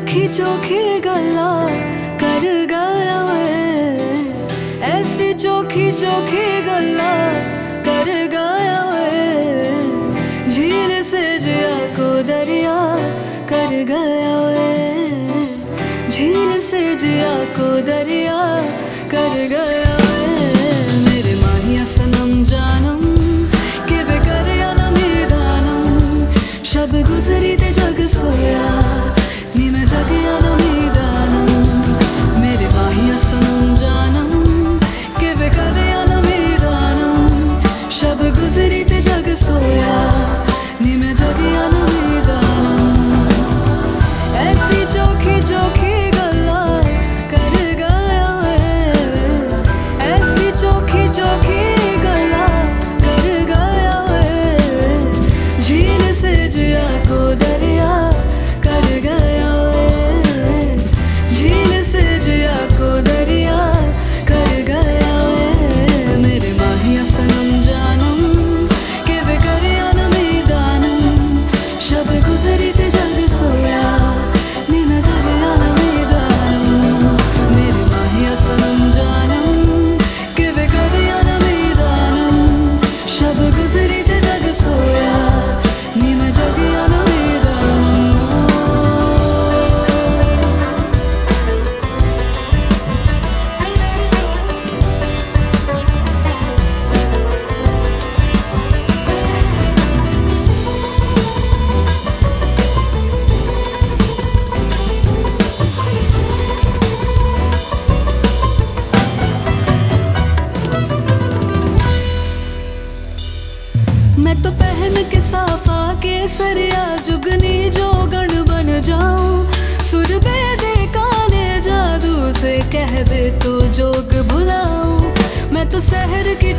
चोखी चोखी गल्ला कर गया वे, ऐसी चोखी चोखी गल्ला कर गया वे, झील से जिया को दरिया कर गया वे, झील से जिया को दरिया कर गया वे। मेरे माहिया सनम जानम के वे कर नमीदानम, शब गुजरी ते जग सोया नी मैं जगिया नमीदानम। मेरे माहिया सनम जानम के वे कर नमीदानम, शब गुजरी ते जग सोया नी मैं जगिया नमीदानम। ऐसी चोखी चोखी गल्ला कर गया वे, ऐसी चोखी चोखी गल्ला कर गया वे, झील से जिया को दरिया कर गया वे, झील से जिया को दरिया कर गया वे। मेरे माहिया सनम जानम के वे करिया नमीदानम, शब गुजरी ते जग सोया नी मैं जगिया नमीदानम। मेरे माहिया सनम जानम के वे करिया नमीदानम, शब गुजरी ते जग सोया नी मैं जगिया नमीदानम। मैं तो पहन के साफा केसरिया जुगनी जोगण बन जाऊं, सुर बेदे काले जादू से कह दे तो जोग भुलाऊं। मैं तो शहर की